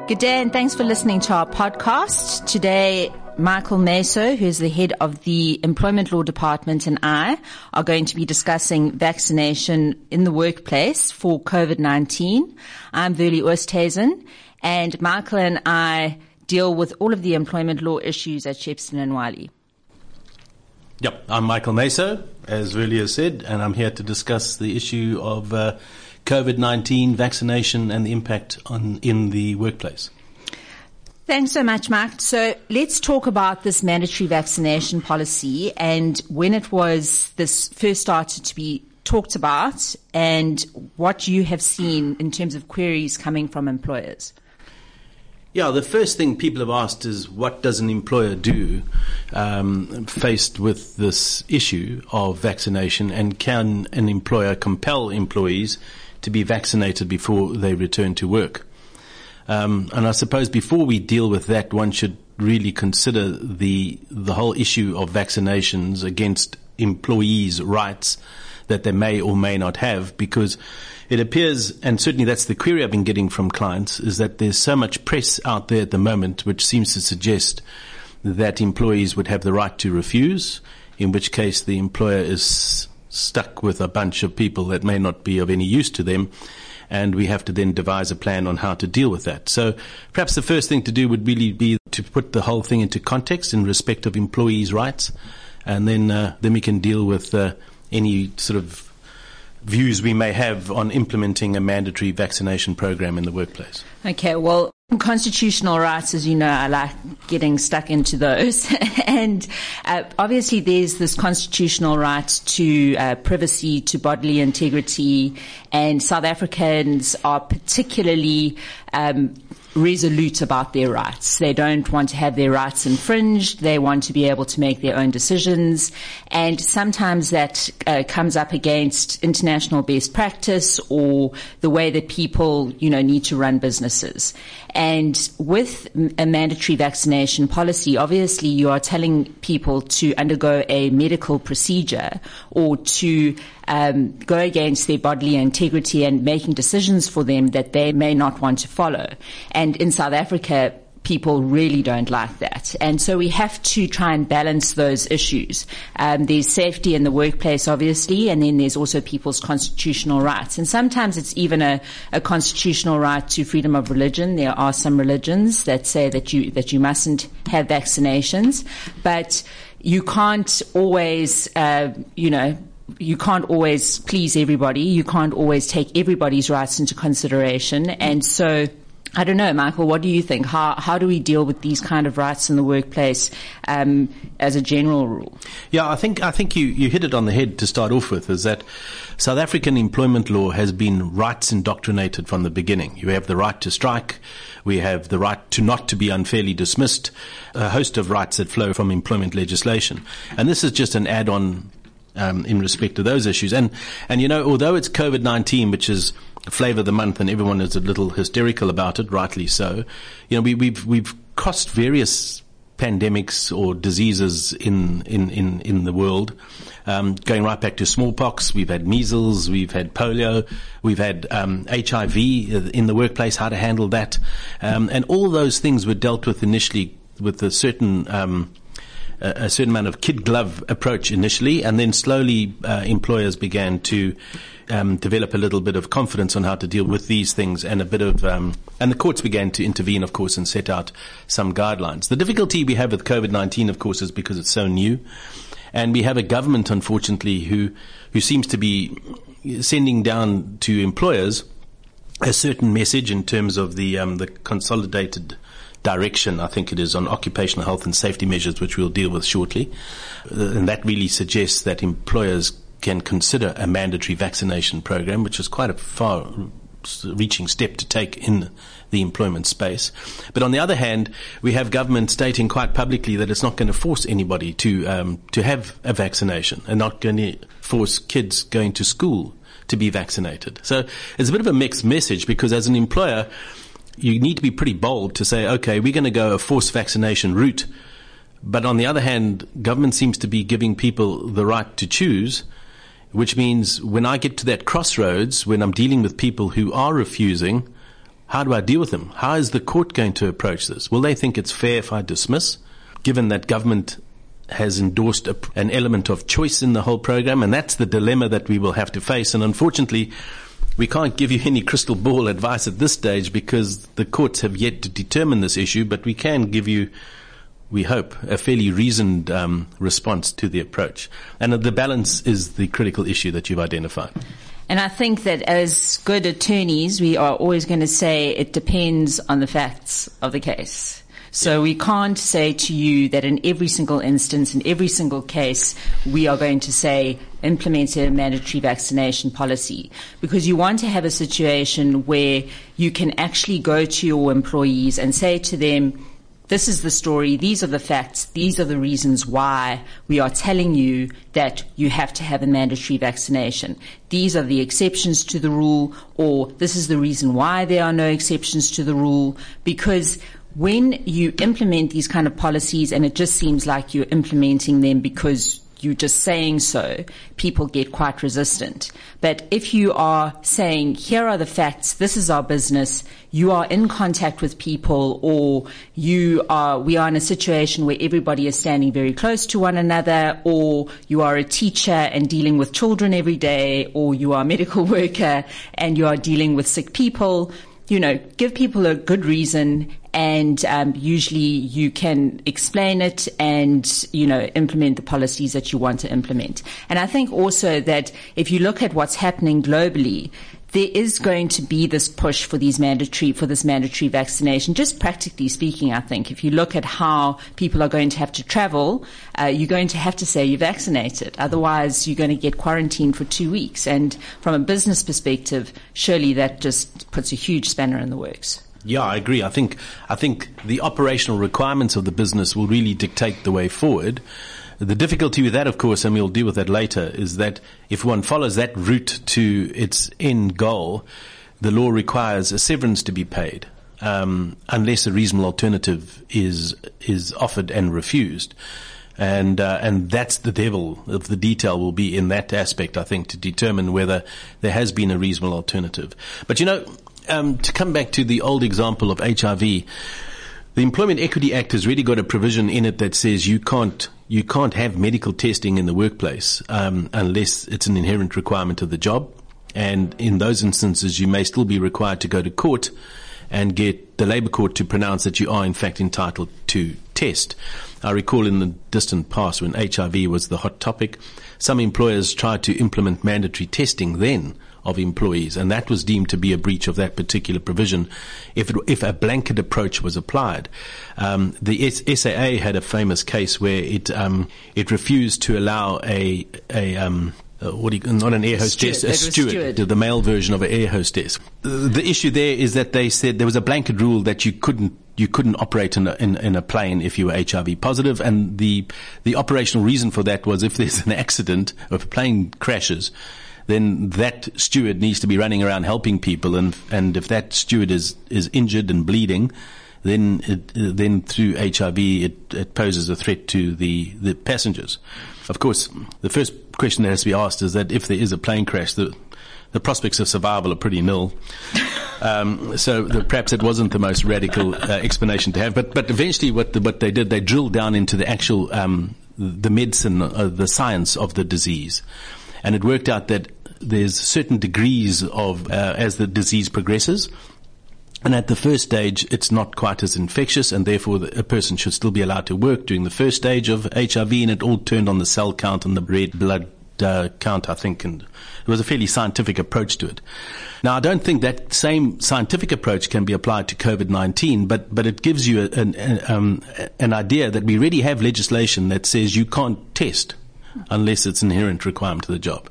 Good day and thanks for listening to our podcast. Today, Michael Meso, who is the head of the Employment Law Department, and I are going to be discussing vaccination in the workplace for COVID-19. I'm Verlie Oosthuizen, and Michael and I deal with all of the employment law issues at Shepstone & Wiley. Yep, I'm Michael Meso, as Verlie has said, and I'm here to discuss the issue of COVID-19 vaccination and the impact in the workplace. Thanks so much, Mike. So let's talk about this mandatory vaccination policy and when this first started to be talked about and what you have seen in terms of queries coming from employers. Yeah, the first thing people have asked is what does an employer do faced with this issue of vaccination, and can an employer compel employees to be vaccinated before they return to work? And I suppose before we deal with that, one should really consider the whole issue of vaccinations against employees' rights that they may or may not have, because it appears, and certainly that's the query I've been getting from clients, is that there's so much press out there at the moment which seems to suggest that employees would have the right to refuse, in which case the employer is stuck with a bunch of people that may not be of any use to them, and we have to then devise a plan on how to deal with that. So perhaps the first thing to do would really be to put the whole thing into context in respect of employees' rights, and then we can deal with any sort of views we may have on implementing a mandatory vaccination program in the workplace. Okay, well, constitutional rights, as you know, I like getting stuck into those. And obviously there's this constitutional right to privacy, to bodily integrity, and South Africans are particularly resolute about their rights. They don't want to have their rights infringed. They want to be able to make their own decisions. And sometimes that comes up against international best practice or the way that people, need to run businesses. And with a mandatory vaccination policy, obviously you are telling people to undergo a medical procedure or to go against their bodily integrity and making decisions for them that they may not want to follow. And in South Africa, people really don't like that. And so we have to try and balance those issues. There's safety in the workplace, obviously, and then there's also people's constitutional rights. And sometimes it's even a constitutional right to freedom of religion. There are some religions that say that you mustn't have vaccinations, but you can't always, you can't always please everybody. You can't always take everybody's rights into consideration. And so, I don't know, Michael, what do you think? How do we deal with these kind of rights in the workplace as a general rule? Yeah, I think you hit it on the head to start off with, is that South African employment law has been rights indoctrinated from the beginning. You have the right to strike. We have the right to not to be unfairly dismissed, a host of rights that flow from employment legislation. And this is just an add-on in respect to those issues. And although it's COVID-19, which is flavor of the month and everyone is a little hysterical about it, rightly so, we've crossed various pandemics or diseases in the world, going right back to smallpox. We've had measles, we've had polio, we've had HIV in the workplace, how to handle that. And all those things were dealt with initially with a certain amount of kid glove approach initially, and then slowly employers began to develop a little bit of confidence on how to deal with these things, and a bit of and the courts began to intervene, of course, and set out some guidelines. The difficulty we have with COVID-19, of course, is because it's so new, and we have a government, unfortunately, who seems to be sending down to employers a certain message in terms of the consolidated direction, I think it is, on occupational health and safety measures, which we'll deal with shortly. And that really suggests that employers can consider a mandatory vaccination program, which is quite a far-reaching step to take in the employment space. But on the other hand, we have government stating quite publicly that it's not going to force anybody to have a vaccination, and not going to force kids going to school to be vaccinated. So it's a bit of a mixed message, because as an employer, you need to be pretty bold to say, okay, we're going to go a forced vaccination route. But on the other hand, government seems to be giving people the right to choose, which means when I get to that crossroads, when I'm dealing with people who are refusing, how do I deal with them? How is the court going to approach this? Will they think it's fair if I dismiss, given that government has endorsed an element of choice in the whole program? And that's the dilemma that we will have to face. And unfortunately, we can't give you any crystal ball advice at this stage because the courts have yet to determine this issue, but we can give you, we hope, a fairly reasoned response to the approach. And the balance is the critical issue that you've identified. And I think that as good attorneys, we are always going to say it depends on the facts of the case. So we can't say to you that in every single instance, in every single case, we are going to say implement a mandatory vaccination policy, because you want to have a situation where you can actually go to your employees and say to them, this is the story, these are the facts, these are the reasons why we are telling you that you have to have a mandatory vaccination. These are the exceptions to the rule, or this is the reason why there are no exceptions to the rule. Because when you implement these kind of policies and it just seems like you're implementing them because you're just saying so, people get quite resistant. But if you are saying, here are the facts, this is our business, you are in contact with people, or we are in a situation where everybody is standing very close to one another, or you are a teacher and dealing with children every day, or you are a medical worker and you are dealing with sick people, give people a good reason, and usually you can explain it and, implement the policies that you want to implement. And I think also that if you look at what's happening globally, there is going to be this push for this mandatory vaccination. Just practically speaking, I think, if you look at how people are going to have to travel, you're going to have to say you're vaccinated. Otherwise, you're going to get quarantined for 2 weeks. And from a business perspective, surely that just puts a huge spanner in the works. Yeah, I agree. I think the operational requirements of the business will really dictate the way forward. The difficulty with that, of course, and we'll deal with that later, is that if one follows that route to its end goal, the law requires a severance to be paid, unless a reasonable alternative is offered and refused. And that's the devil of the detail will be in that aspect, I think, to determine whether there has been a reasonable alternative. But to come back to the old example of HIV, the Employment Equity Act has really got a provision in it that says you can't have medical testing in the workplace unless it's an inherent requirement of the job. And in those instances, you may still be required to go to court and get the Labour Court to pronounce that you are in fact entitled to test. I recall in the distant past when HIV was the hot topic, some employers tried to implement mandatory testing then of employees, and that was deemed to be a breach of that particular provision if a blanket approach was applied. The SAA had a famous case where it refused to allow a steward, the male version of an air hostess. The issue there is that they said there was a blanket rule that you couldn't operate in a plane if you were HIV positive, and the operational reason for that was if there's an accident or if a plane crashes, then that steward needs to be running around helping people, and if that steward is injured and bleeding, then through HIV it poses a threat to the passengers. Of course, the first question that has to be asked is that if there is a plane crash, the prospects of survival are pretty nil. So perhaps it wasn't the most radical explanation to have, but eventually what they did, they drilled down into the actual the medicine, the science of the disease, and it worked out that there's certain degrees of as the disease progresses. And at the first stage, it's not quite as infectious, and therefore a person should still be allowed to work during the first stage of HIV, and it all turned on the cell count and the red blood count, I think, and it was a fairly scientific approach to it. Now, I don't think that same scientific approach can be applied to COVID-19, but it gives you an idea that we already have legislation that says you can't test unless it's an inherent requirement to the job.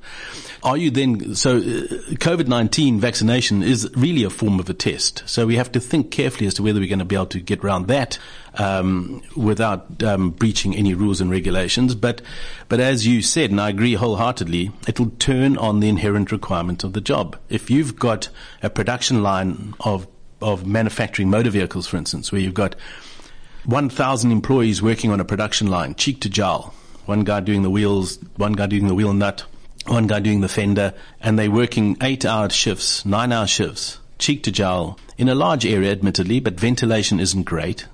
COVID-19 vaccination is really a form of a test. So we have to think carefully as to whether we're going to be able to get around that without breaching any rules and regulations. But as you said, and I agree wholeheartedly, it'll turn on the inherent requirement of the job. If you've got a production line of manufacturing motor vehicles, for instance, where you've got 1,000 employees working on a production line, cheek to jowl, one guy doing the wheels, one guy doing the wheel nut, one guy doing the fender, and they're working 8-hour shifts, 9-hour shifts. cheek to jowl in a large area, admittedly, but ventilation isn't great.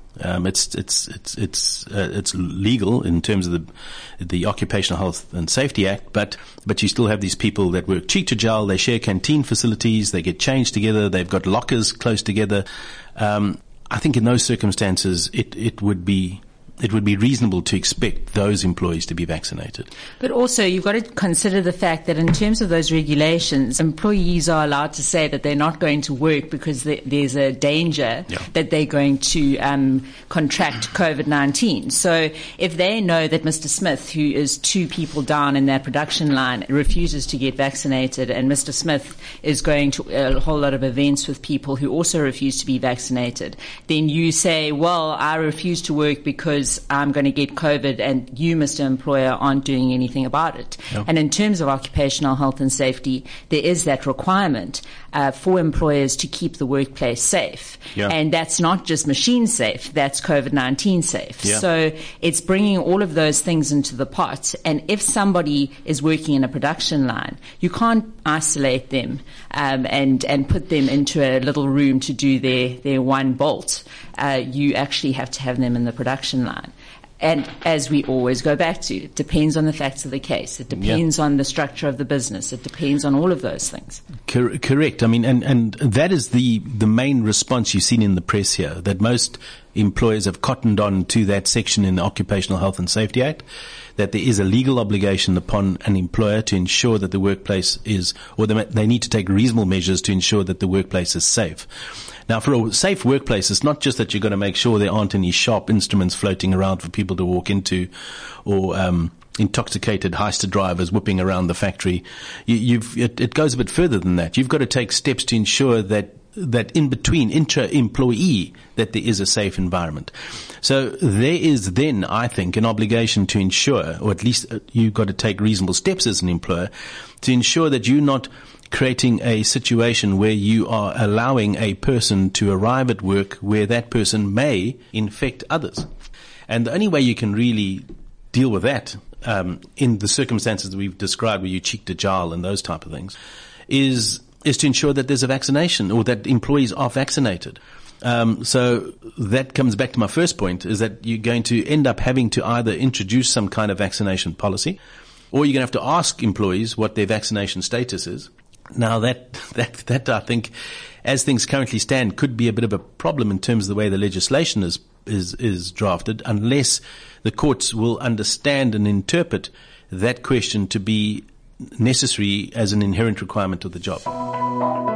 It's legal in terms of the Occupational Health and Safety Act, but you still have these people that work cheek to jowl. They share canteen facilities. They get changed together. They've got lockers close together. I think in those circumstances, it would be reasonable to expect those employees to be vaccinated. But also, you've got to consider the fact that in terms of those regulations, employees are allowed to say that they're not going to work because there's a danger that they're going to contract COVID-19. So if they know that Mr. Smith, who is 2 people down in that production line, refuses to get vaccinated, and Mr. Smith is going to a whole lot of events with people who also refuse to be vaccinated, then you say, well, I refuse to work because I'm going to get COVID and you, Mr. Employer, aren't doing anything about it. Yep. And in terms of occupational health and safety, there is that requirement for employers to keep the workplace safe. Yep. And that's not just machine safe, that's COVID-19 safe. Yep. So it's bringing all of those things into the pot. And if somebody is working in a production line, you can't isolate them and put them into a little room to do their one bolt. You actually have to have them in the production line. And as we always go back to, it depends on the facts of the case. It depends on the structure of the business. It depends on all of those things. Correct. I mean, and that is the main response you've seen in the press here, that most employers have cottoned on to that section in the Occupational Health and Safety Act, that there is a legal obligation upon an employer to ensure that the workplace is, or they need to take reasonable measures to ensure that the workplace is safe. Now, for a safe workplace, it's not just that you're going to make sure there aren't any sharp instruments floating around for people to walk into, or intoxicated heister drivers whipping around the factory. It goes a bit further than that. You've got to take steps to ensure that in between intra-employee that there is a safe environment. So there is then, I think, an obligation to ensure, or at least you've got to take reasonable steps as an employer to ensure that you're not creating a situation where you are allowing a person to arrive at work where that person may infect others. And the only way you can really deal with that, in the circumstances that we've described, where you cheek to jowl and those type of things, is to ensure that there's a vaccination, or that employees are vaccinated. So that comes back to my first point, is that you're going to end up having to either introduce some kind of vaccination policy, or you're going to have to ask employees what their vaccination status is. Now that I think, as things currently stand, could be a bit of a problem in terms of the way the legislation is drafted, unless the courts will understand and interpret that question to be necessary as an inherent requirement of the job.